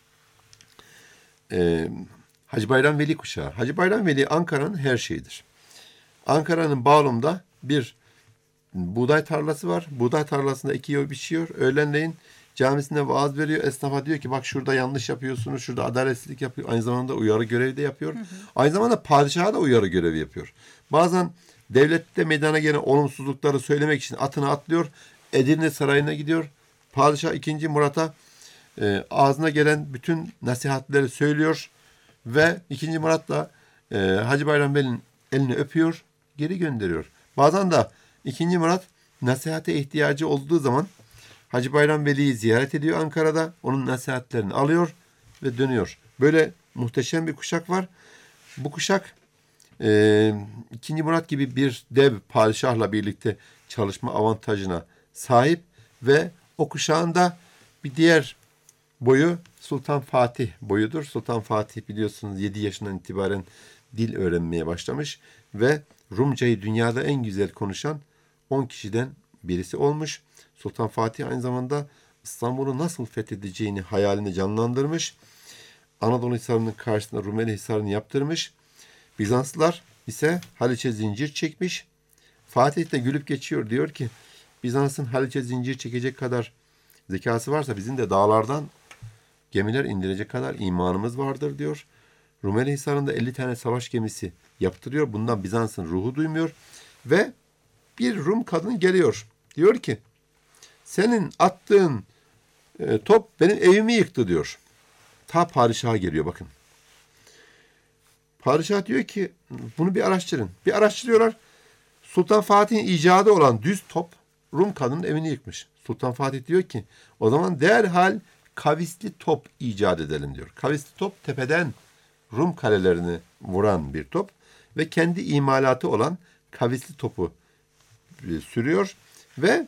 e, Hacı Bayram Veli kuşağı. Hacı Bayram Veli Ankara'nın her şeyidir. Ankara'nın Bağlum'da bir buğday tarlası var. Buğday tarlasında iki yıl biçiyor. Öğlenleyin camisinde vaaz veriyor. Esnafa diyor ki bak şurada yanlış yapıyorsunuz. Şurada adaletsizlik yapıyor. Aynı zamanda uyarı görevi de yapıyor. Hı hı. Aynı zamanda padişaha da uyarı görevi yapıyor. Bazen devlette meydana gelen olumsuzlukları söylemek için atına atlıyor. Edirne Sarayı'na gidiyor. Padişah ikinci Murat'a e, ağzına gelen bütün nasihatleri söylüyor. Ve ikinci Murat da e, Hacı Bayram Veli'nin elini öpüyor. Geri gönderiyor. Bazen de ikinci Murat nasihate ihtiyacı olduğu zaman Hacı Bayram Veli'yi ziyaret ediyor Ankara'da. Onun nasihatlerini alıyor ve dönüyor. Böyle muhteşem bir kuşak var. Bu kuşak e, ikinci Murat gibi bir dev padişahla birlikte çalışma avantajına sahip ve o kuşağın da bir diğer boyu Sultan Fatih boyudur. Sultan Fatih biliyorsunuz yedi yaşından itibaren dil öğrenmeye başlamış ve Rumcayı dünyada en güzel konuşan on kişiden birisi olmuş. Sultan Fatih aynı zamanda İstanbul'u nasıl fethedeceğini hayalini canlandırmış. Anadolu Hisarı'nın karşısında Rumeli Hisarı'nı yaptırmış. Bizanslılar ise Haliç'e zincir çekmiş. Fatih de gülüp geçiyor. Diyor ki Bizans'ın Haliç'e zincir çekecek kadar zekası varsa bizim de dağlardan gemiler indirecek kadar imanımız vardır diyor. Rumeli Hisarı'nda elli tane savaş gemisi yaptırıyor. Bundan Bizans'ın ruhu duymuyor. Ve bir Rum kadın geliyor. Diyor ki senin attığın e, top benim evimi yıktı diyor. Ta padişaha geliyor bakın. Padişah diyor ki bunu bir araştırın. Bir araştırıyorlar. Sultan Fatih'in icadı olan düz top Rum kadının evini yıkmış. Sultan Fatih diyor ki o zaman derhal kavisli top icat edelim diyor. Kavisli top tepeden Rum kalelerini vuran bir top ve kendi imalatı olan kavisli topu e, sürüyor ve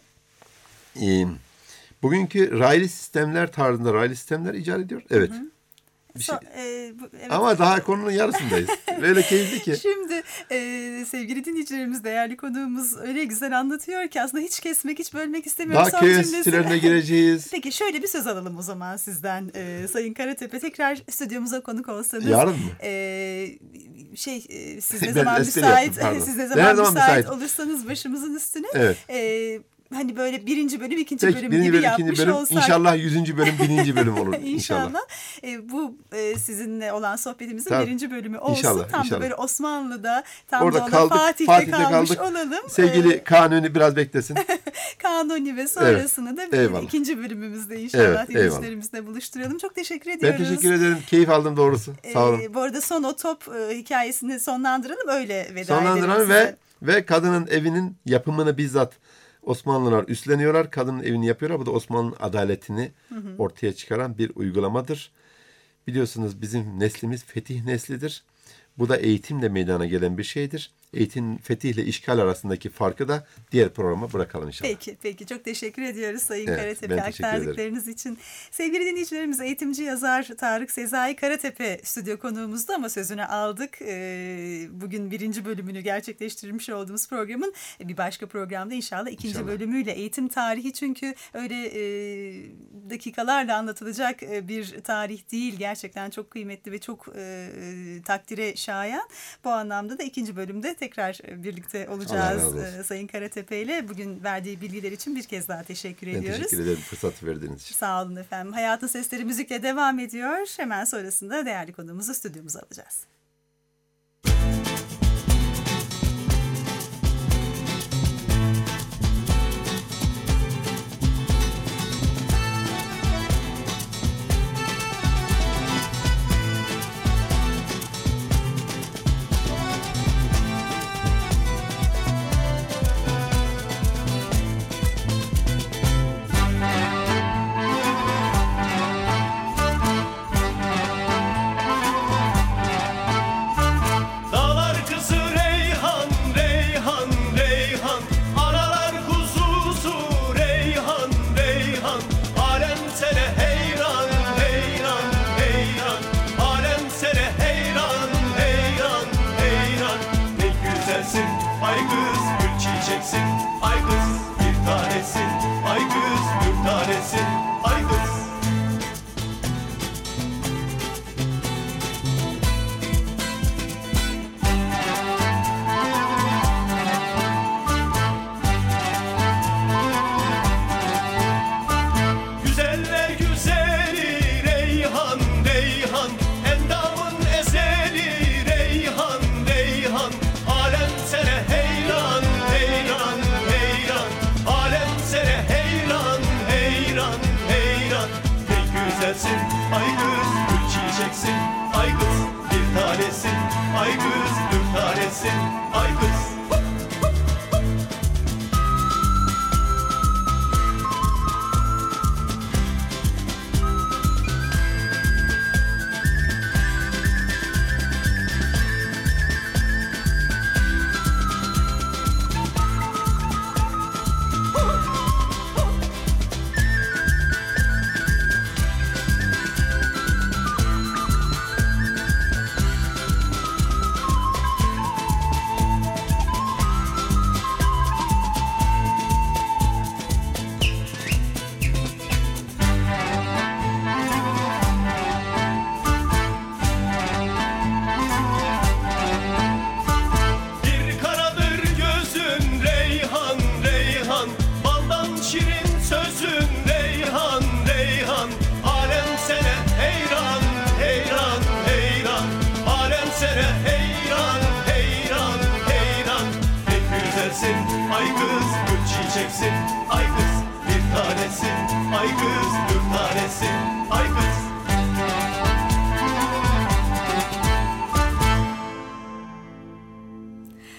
e, bugünkü raylı sistemler tarzında raylı sistemler icat ediyor. Evet. Hı hı. Bir şey. So, e, bu, evet. Ama daha konunun yarısındayız. Böyle keyifli ki. Şimdi e, sevgili dinleyicilerimiz, değerli konuğumuz öyle güzel anlatıyor ki aslında hiç kesmek, hiç bölmek istemiyorum. Daha köy enstitülerine gireceğiz. Peki şöyle bir söz alalım o zaman sizden. E, Sayın Karatepe, tekrar stüdyomuza konuk olsanız. Yarın mı? E, şey e, siz ne zaman müsait, siz ne zaman, ne müsait, müsait olursanız başımızın üstüne. Evet. E, Hani böyle birinci bölüm, ikinci Peki, bölüm birinci gibi bölüm, yapmış bölüm, olsak. İnşallah yüzüncü bölüm, bininci bölüm olur. İnşallah. İnşallah. E, bu e, sizinle olan sohbetimizin Tabii. birinci bölümü olsun. İnşallah, tam inşallah. da böyle Osmanlı'da, tam Orada da ona kaldık, Fatih'te, Fatih'te kalmış kaldık. olalım. Sevgili E, Kanuni biraz beklesin. Kanuni ve sonrasını Evet, da bir eyvallah. ikinci bölümümüzde inşallah Evet, dinleyicilerimizle buluşturalım. Çok teşekkür Ben ediyoruz. teşekkür ederim. Keyif aldım doğrusu. Sağ olun. E, bu arada son o top e, hikayesini sonlandıralım. Öyle veda Sonlandıran edelim ve size. ve kadının evinin yapımını bizzat Osmanlılar üstleniyorlar. Kadının evini yapıyorlar. Bu da Osmanlı'nın adaletini hı hı. ortaya çıkaran bir uygulamadır. Biliyorsunuz bizim neslimiz fetih neslidir. Bu da eğitimle meydana gelen bir şeydir. Eğitim, fetih ile işgal arasındaki farkı da diğer programa bırakalım inşallah. Peki, peki. Çok teşekkür ediyoruz Sayın Evet, Karatepe aktardıklarınız için. Sevgili dinleyicilerimiz, eğitimci yazar Tarık Sezai Karatepe stüdyo konuğumuzdu ama sözünü aldık. Ee, bugün birinci bölümünü gerçekleştirmiş olduğumuz programın bir başka programda inşallah ikinci inşallah. bölümüyle eğitim tarihi, çünkü öyle e, dakikalarla anlatılacak bir tarih değil. Gerçekten çok kıymetli ve çok e, takdire şayan. Bu anlamda da ikinci bölümde tekrar birlikte olacağız Sayın Karatepe ile. Bugün verdiği bilgiler için bir kez daha teşekkür ben ediyoruz. Teşekkür ederim fırsatı verdiğiniz için. Sağ olun efendim. Hayatın Sesleri müzikle devam ediyor. Hemen sonrasında değerli konuğumuzu stüdyomuza alacağız.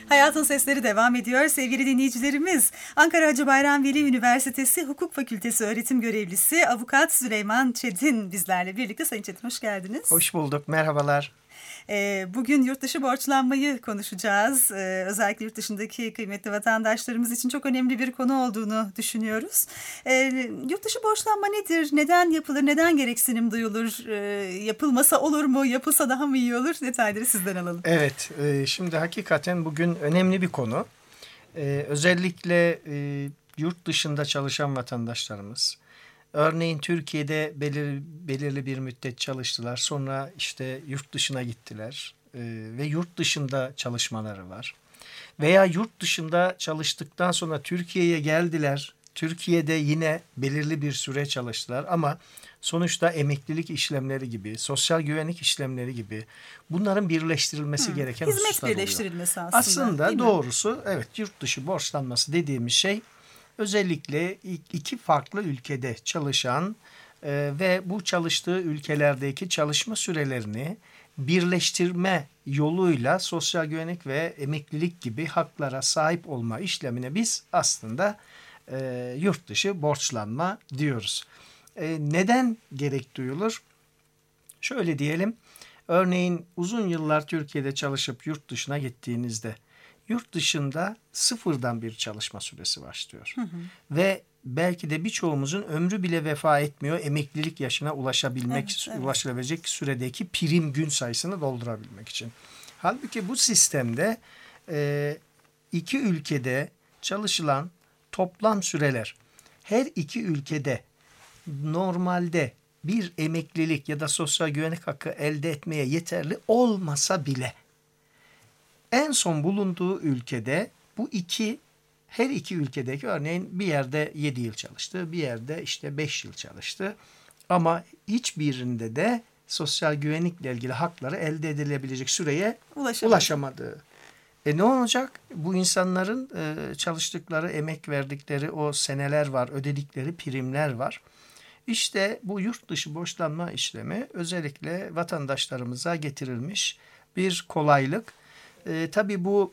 Hayatın Sesleri devam ediyor sevgili dinleyicilerimiz. Ankara Hacı Bayram Veli Üniversitesi Hukuk Fakültesi öğretim görevlisi Avukat Süleyman Çetin bizlerle birlikte. Sayın Çetin, hoş geldiniz. Hoş bulduk, merhabalar. Bugün yurt dışı borçlanmayı konuşacağız. Özellikle yurt dışındaki kıymetli vatandaşlarımız için çok önemli bir konu olduğunu düşünüyoruz. Yurt dışı borçlanma nedir? Neden yapılır? Neden gereksinim duyulur? Yapılmasa olur mu? Yapılsa daha mı iyi olur? Detayları sizden alalım. Evet, şimdi hakikaten bugün önemli bir konu. Özellikle yurt dışında çalışan vatandaşlarımız, örneğin Türkiye'de belir, belirli bir müddet çalıştılar. Sonra işte yurt dışına gittiler e, ve yurt dışında çalışmaları var. Veya yurt dışında çalıştıktan sonra Türkiye'ye geldiler. Türkiye'de yine belirli bir süre çalıştılar ama sonuçta emeklilik işlemleri gibi, sosyal güvenlik işlemleri gibi bunların birleştirilmesi hmm. gereken hizmet hususlar oluyor. birleştirilmesi aslında. Aslında doğrusu evet, yurt dışı borçlanması dediğimiz şey özellikle iki farklı ülkede çalışan e, ve bu çalıştığı ülkelerdeki çalışma sürelerini birleştirme yoluyla sosyal güvenlik ve emeklilik gibi haklara sahip olma işlemine biz aslında e, yurt dışı borçlanma diyoruz. E, neden gerek duyulur? Şöyle diyelim, örneğin uzun yıllar Türkiye'de çalışıp yurt dışına gittiğinizde yurt dışında sıfırdan bir çalışma süresi başlıyor. Hı hı. Ve belki de birçoğumuzun ömrü bile vefa etmiyor emeklilik yaşına ulaşabilmek, evet, evet. ulaşılabilecek süredeki prim gün sayısını doldurabilmek için. Halbuki bu sistemde e, iki ülkede çalışılan toplam süreler her iki ülkede normalde bir emeklilik ya da sosyal güvenlik hakkı elde etmeye yeterli olmasa bile en son bulunduğu ülkede bu iki, her iki ülkedeki örneğin bir yerde yedi yıl çalıştı, bir yerde işte beş yıl çalıştı. Ama hiçbirinde de sosyal güvenlikle ilgili hakları elde edilebilecek süreye Ulaşamadı. ulaşamadı. E ne olacak? Bu insanların e, çalıştıkları, emek verdikleri o seneler var, ödedikleri primler var. İşte bu yurt dışı borçlanma işlemi özellikle vatandaşlarımıza getirilmiş bir kolaylık. E, tabii bu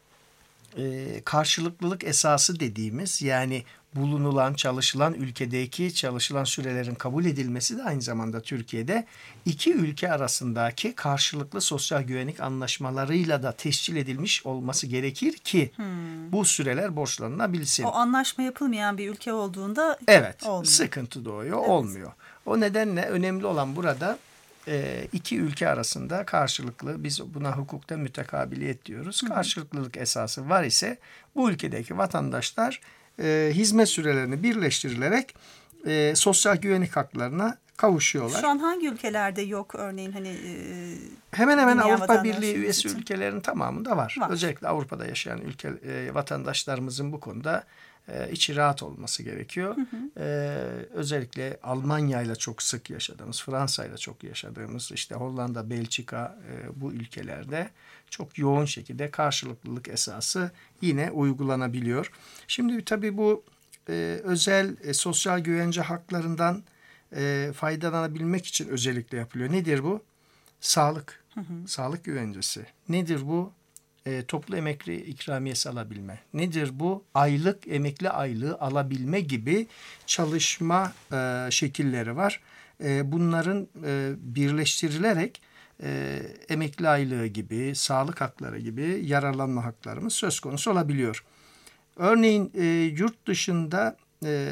e, karşılıklılık esası dediğimiz, yani bulunulan, çalışılan ülkedeki çalışılan sürelerin kabul edilmesi de aynı zamanda Türkiye'de iki ülke arasındaki karşılıklı sosyal güvenlik anlaşmalarıyla da tescil edilmiş olması gerekir ki hmm. bu süreler borçlanılabilsin. O anlaşma yapılmayan bir ülke olduğunda evet, olmuyor. Sıkıntı doğuyor, evet. olmuyor. O nedenle önemli olan burada e, iki ülke arasında karşılıklı, biz buna hukukta mütekabiliyet diyoruz. Hmm. Karşılıklılık esası var ise bu ülkedeki vatandaşlar E, hizmet sürelerini birleştirilerek e, sosyal güvenlik haklarına kavuşuyorlar. Şu an hangi ülkelerde yok örneğin hani e, hemen hemen Avrupa Birliği üyesi için. Ülkelerin tamamında var. var. Özellikle Avrupa'da yaşayan ülke e, vatandaşlarımızın bu konuda e, içi rahat olması gerekiyor. Hı hı. E, özellikle Almanya ile çok sık yaşadığımız, Fransa ile çok yaşadığımız, işte Hollanda, Belçika e, bu ülkelerde çok yoğun şekilde karşılıklılık esası yine uygulanabiliyor. Şimdi tabii bu e, özel e, sosyal güvence haklarından e, faydalanabilmek için özellikle yapılıyor. Nedir bu? Sağlık, hı hı. sağlık güvencesi. Nedir bu? E, toplu emekli ikramiyesi alabilme. Nedir bu? Aylık emekli aylığı alabilme gibi çalışma e, şekilleri var. E, bunların e, birleştirilerek e, emekli aylığı gibi, sağlık hakları gibi yararlanma haklarımız söz konusu olabiliyor. Örneğin e, yurt dışında e,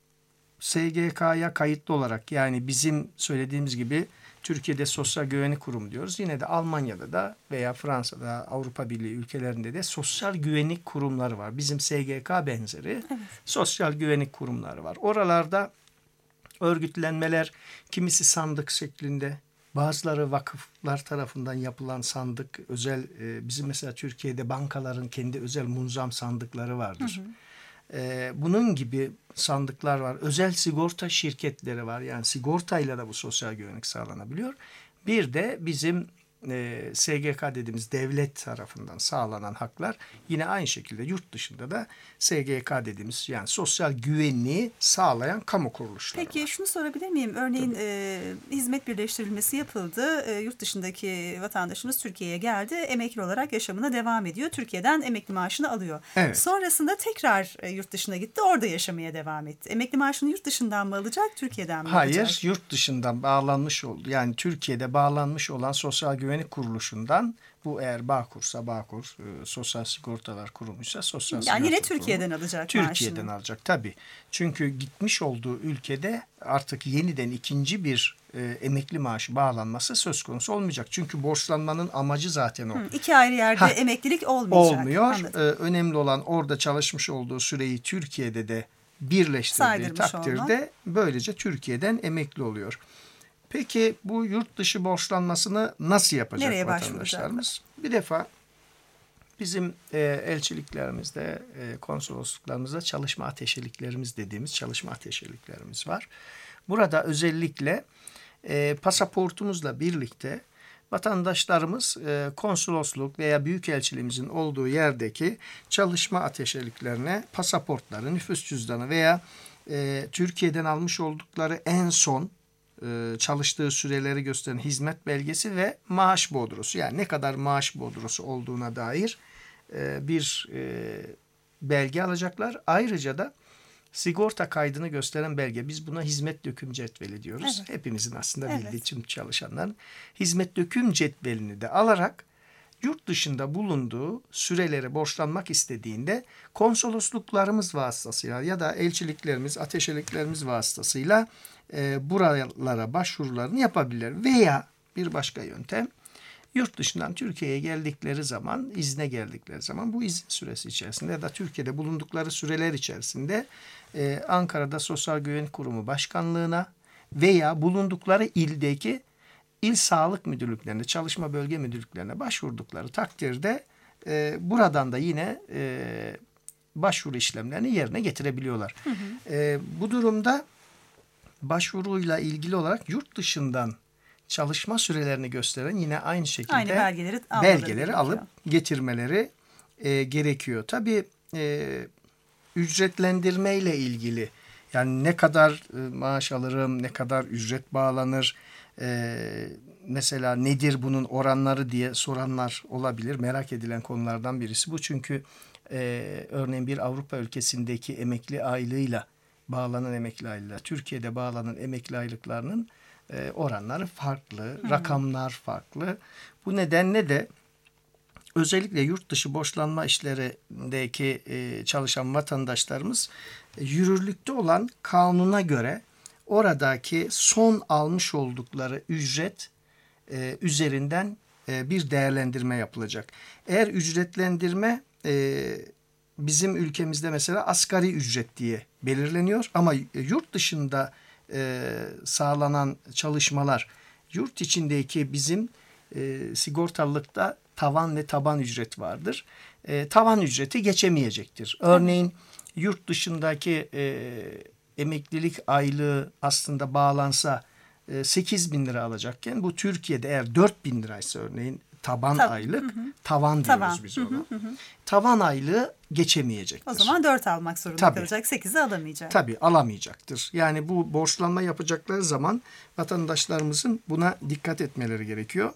S G K'ya kayıtlı olarak, yani bizim söylediğimiz gibi Türkiye'de Sosyal Güvenlik Kurumu diyoruz. Yine de Almanya'da da veya Fransa'da, Avrupa Birliği ülkelerinde de sosyal güvenlik kurumları var. Bizim S G K benzeri evet. sosyal güvenlik kurumları var. Oralarda örgütlenmeler, kimisi sandık şeklinde, bazıları vakıflar tarafından yapılan sandık, özel e, bizim mesela Türkiye'de bankaların kendi özel munzam sandıkları vardır. Hı hı. E, bunun gibi sandıklar var. Özel sigorta şirketleri var. Yani sigortayla da bu sosyal güvenlik sağlanabiliyor. Bir de bizim e, S G K dediğimiz devlet tarafından sağlanan haklar yine aynı şekilde yurt dışında da S G K dediğimiz yani sosyal güvenliği sağlayan kamu kuruluşları Peki var. şunu sorabilir miyim? Örneğin e, hizmet birleştirilmesi yapıldı. E, yurt dışındaki vatandaşımız Türkiye'ye geldi. Emekli olarak yaşamına devam ediyor. Türkiye'den emekli maaşını alıyor. Evet. Sonrasında tekrar e, yurt dışına gitti. Orada yaşamaya devam etti. Emekli maaşını yurt dışından mı alacak, Türkiye'den mi Hayır, alacak? yurt dışından bağlanmış oldu. Yani Türkiye'de bağlanmış olan Sosyal Güvenlik Kuruluşu'ndan, bu eğer Bağkur'sa Bağkur, e, Sosyal Sigortalar Kurumu'ysa Sosyal Yani yine Sigorta Kurumu. Türkiye'den alacak Türkiye'den maaşını. alacak tabii. Çünkü gitmiş olduğu ülkede artık yeniden ikinci bir e, emekli maaşı bağlanması söz konusu olmayacak. Çünkü borçlanmanın amacı zaten o. Hı, iki ayrı yerde Ha, emeklilik olmayacak. Olmuyor. Anladım. Ee, önemli olan orada çalışmış olduğu süreyi Türkiye'de de birleştirdiği Saydırmış takdirde olmak. böylece Türkiye'den emekli oluyor. Peki bu yurt dışı borçlanmasını nasıl yapacak Nereye vatandaşlarımız? Bir defa bizim e, elçiliklerimizde, e, konsolosluklarımızda çalışma ateşeliklerimiz dediğimiz çalışma ateşeliklerimiz var. Burada özellikle e, pasaportumuzla birlikte vatandaşlarımız e, konsolosluk veya büyükelçiliğimizin olduğu yerdeki çalışma ateşeliklerine pasaportları, nüfus cüzdanı veya e, Türkiye'den almış oldukları en son e, çalıştığı süreleri gösteren hizmet belgesi ve maaş bordrosu, yani ne kadar maaş bordrosu olduğuna dair e, bir e, belge alacaklar. Ayrıca da sigorta kaydını gösteren belge. Biz buna hizmet döküm cetveli diyoruz. Evet. Hepimizin aslında Evet. bildiği, tüm çalışanların hizmet döküm cetvelini de alarak yurt dışında bulunduğu süreleri borçlanmak istediğinde konsolosluklarımız vasıtasıyla ya da elçiliklerimiz, ateşeliklerimiz vasıtasıyla e, buralara başvurularını yapabilirler. Veya bir başka yöntem, yurt dışından Türkiye'ye geldikleri zaman, izne geldikleri zaman bu izin süresi içerisinde ya da Türkiye'de bulundukları süreler içerisinde e, Ankara'da Sosyal Güvenlik Kurumu Başkanlığı'na veya bulundukları ildeki il sağlık müdürlüklerine, çalışma bölge müdürlüklerine başvurdukları takdirde e, buradan da yine e, başvuru işlemlerini yerine getirebiliyorlar. Hı hı. E, bu durumda başvuruyla ilgili olarak yurt dışından çalışma sürelerini gösteren yine aynı şekilde Aynı belgeleri, belgeleri alıp getirmeleri e, gerekiyor. Tabii e, ücretlendirme ile ilgili, yani ne kadar e, maaş alırım, ne kadar ücret bağlanır, e, mesela nedir bunun oranları diye soranlar olabilir. Merak edilen konulardan birisi bu. Çünkü e, örneğin bir Avrupa ülkesindeki emekli aylığıyla bağlanan emekli aylığıyla Türkiye'de bağlanan emekli aylıklarının e, oranları farklı, Hı. rakamlar farklı. Bu nedenle de özellikle yurt dışı borçlanma işlerindeki e, çalışan vatandaşlarımız e, yürürlükte olan kanuna göre oradaki son almış oldukları ücret e, üzerinden e, bir değerlendirme yapılacak. Eğer ücretlendirme e, bizim ülkemizde mesela asgari ücret diye belirleniyor ama yurt dışında e, sağlanan çalışmalar yurt içindeki bizim e, sigortalılıkta tavan ve taban ücret vardır. E, tavan ücreti geçemeyecektir. Örneğin yurt dışındaki e, emeklilik aylığı aslında bağlansa e, sekiz bin lira alacakken bu Türkiye'de eğer dört bin liraysa örneğin taban Tav- aylık, hı hı. tavan diyoruz Tavan. biz Hı ona. hı hı. Tavan aylığı geçemeyecektir. O zaman dört almak zorunda Tabii. kalacak. sekizi alamayacak. Tabii alamayacaktır. Yani bu borçlanma yapacakları zaman vatandaşlarımızın buna dikkat etmeleri gerekiyor.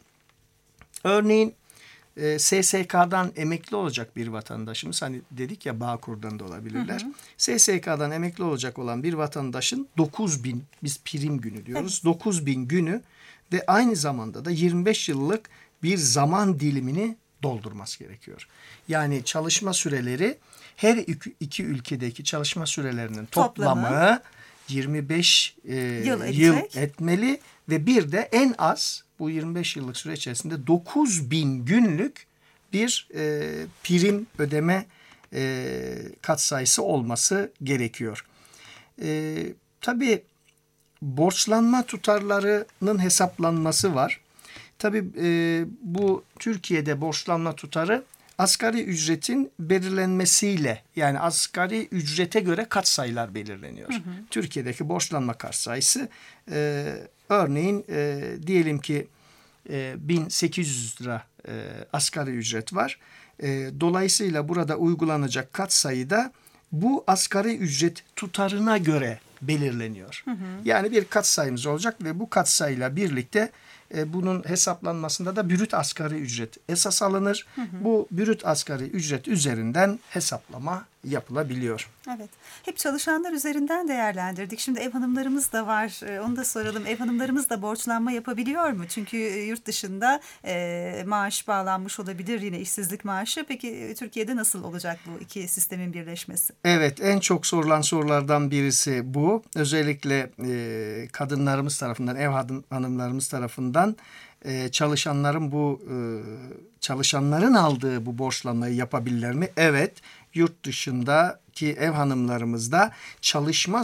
Örneğin e, S S K'dan emekli olacak bir vatandaşımız, hani dedik ya Bağkur'dan da olabilirler. Hı hı. S S K'dan emekli olacak olan bir vatandaşın dokuz bin, biz prim günü diyoruz. Evet. dokuz bin günü ve aynı zamanda da yirmi beş yıllık bir zaman dilimini doldurması gerekiyor. Yani çalışma süreleri her iki, iki ülkedeki çalışma sürelerinin toplamı, toplamı yirmi beş e, yıl, yıl etmeli ve bir de en az bu yirmi beş yıllık süre içerisinde dokuz bin günlük bir e, prim ödeme e, katsayısı olması gerekiyor. E, tabii borçlanma tutarlarının hesaplanması var. Tabii e, bu Türkiye'de borçlanma tutarı asgari ücretin belirlenmesiyle, yani asgari ücrete göre katsayılar belirleniyor. Hı hı. Türkiye'deki borçlanma katsayısı e, örneğin e, diyelim ki e, bin sekiz yüz lira e, asgari ücret var. E, dolayısıyla burada uygulanacak katsayıda bu asgari ücret tutarına göre belirleniyor. Hı hı. Yani bir katsayımız olacak ve bu katsayıyla birlikte e, bunun hesaplanmasında da brüt asgari ücret esas alınır. Hı hı. Bu brüt asgari ücret üzerinden hesaplama yapılabiliyor. Evet. Hep çalışanlar üzerinden değerlendirdik. Şimdi ev hanımlarımız da var. Ee, onu da soralım. Ev hanımlarımız da borçlanma yapabiliyor mu? Çünkü yurt dışında e, maaş bağlanmış olabilir, yine işsizlik maaşı. Peki Türkiye'de nasıl olacak bu iki sistemin birleşmesi? Evet, en çok sorulan sorulardan birisi bu. Özellikle e, kadınlarımız tarafından, ev hanımlarımız tarafından e, çalışanların bu e, çalışanların aldığı bu borçlanmayı yapabilirler mi? Evet. Yurt dışındaki ev hanımlarımızda çalışma,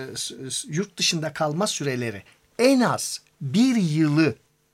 yurt dışında kalma süreleri en az bir yılı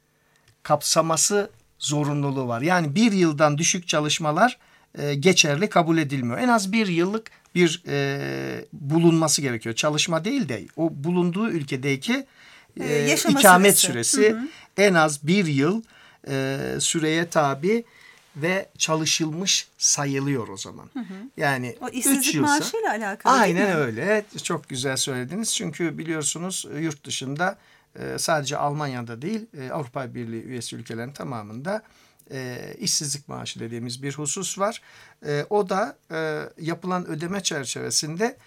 kapsaması zorunluluğu var. Yani bir yıldan düşük çalışmalar geçerli kabul edilmiyor. En az bir yıllık bir e, bulunması gerekiyor. Çalışma değil de o bulunduğu ülkedeki e, ikamet süresi, süresi hı hı. en az bir yıl e, süreye tabi ve çalışılmış sayılıyor o zaman. Hı hı. Yani o işsizlik maaşıyla alakalı aynen değil mi? öyle. Çok güzel söylediniz. Çünkü biliyorsunuz yurt dışında sadece Almanya'da değil Avrupa Birliği üyesi ülkelerin tamamında işsizlik maaşı dediğimiz bir husus var. O da yapılan ödeme çerçevesinde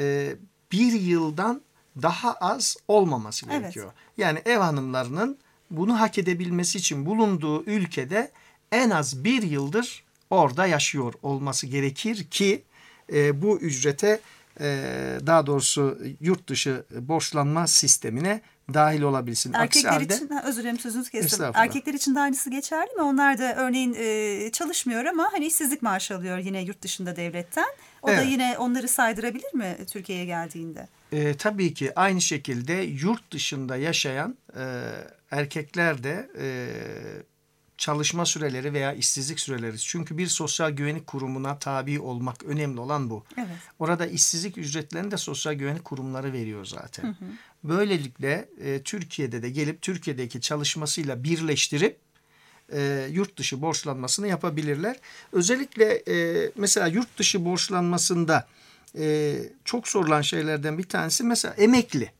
bir yıldan daha az olmaması gerekiyor. Evet. Yani ev hanımlarının bunu hak edebilmesi için bulunduğu ülkede en az bir yıldır orada yaşıyor olması gerekir ki e, bu ücrete e, daha doğrusu yurt dışı borçlanma sistemine dahil olabilsin. Erkekler Aksi için, ha, özür dilerim sözünüzü kestim. Erkekler için de aynısı geçerli mi? Onlar da örneğin e, çalışmıyor ama hani işsizlik maaşı alıyor yine yurt dışında devletten. O evet. da yine onları saydırabilir mi Türkiye'ye geldiğinde? E, tabii ki aynı şekilde yurt dışında yaşayan e, erkekler de e, çalışma süreleri veya işsizlik süreleri. Çünkü bir sosyal güvenlik kurumuna tabi olmak önemli olan bu. Evet. Orada işsizlik ücretlerini de sosyal güvenlik kurumları veriyor zaten. Hı hı. Böylelikle e, Türkiye'de de gelip Türkiye'deki çalışmasıyla birleştirip e, yurt dışı borçlanmasını yapabilirler. Özellikle e, mesela yurt dışı borçlanmasında e, çok sorulan şeylerden bir tanesi mesela emekli.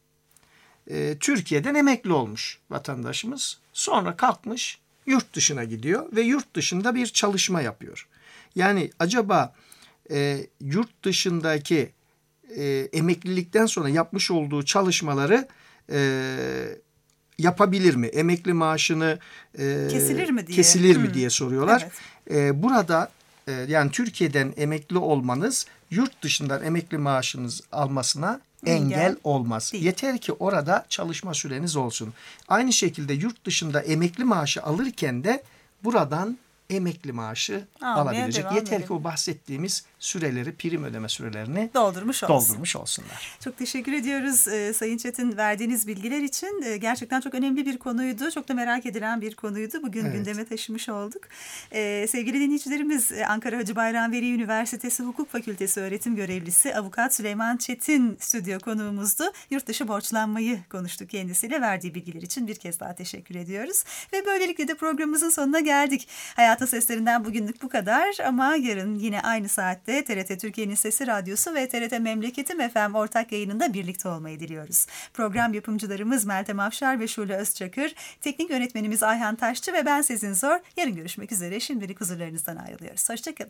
E, Türkiye'den emekli olmuş vatandaşımız. Sonra kalkmış yurt dışına gidiyor ve yurt dışında bir çalışma yapıyor. Yani acaba e, yurt dışındaki e, emeklilikten sonra yapmış olduğu çalışmaları e, yapabilir mi? Emekli maaşını e, kesilir mi diye, kesilir mi hmm. diye soruyorlar. Evet. E, burada e, yani Türkiye'den emekli olmanız yurt dışından emekli maaşınız almasına engel, engel olmaz. Değil. Yeter ki orada çalışma süreniz olsun. Aynı şekilde yurt dışında emekli maaşı alırken de buradan emekli maaşı Aa, alabilecek. Yeter edelim. ki o bahsettiğimiz süreleri, prim ödeme sürelerini doldurmuş olsun. Doldurmuş olsunlar. Çok teşekkür ediyoruz e, Sayın Çetin verdiğiniz bilgiler için. E, gerçekten çok önemli bir konuydu. Çok da merak edilen bir konuydu. Bugün evet. gündeme taşımış olduk. E, sevgili dinleyicilerimiz, Ankara Hacı Bayram Veli Üniversitesi Hukuk Fakültesi öğretim görevlisi Avukat Süleyman Çetin stüdyo konuğumuzdu. Yurt dışı borçlanmayı konuştuk kendisiyle. Verdiği bilgiler için bir kez daha teşekkür ediyoruz. Ve böylelikle de programımızın sonuna geldik. Hayat Seslerinden bugünlük bu kadar ama yarın yine aynı saatte T R T Türkiye'nin Sesi Radyosu ve T R T Memleketim F M ortak yayınında birlikte olmayı diliyoruz. Program yapımcılarımız Meltem Afşar ve Şule Özçakır, teknik yönetmenimiz Ayhan Taşçı ve ben Sezin Zor. Yarın görüşmek üzere. Şimdilik huzurlarınızdan ayrılıyoruz. Hoşçakalın.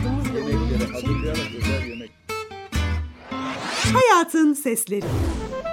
Hayatın Sesleri.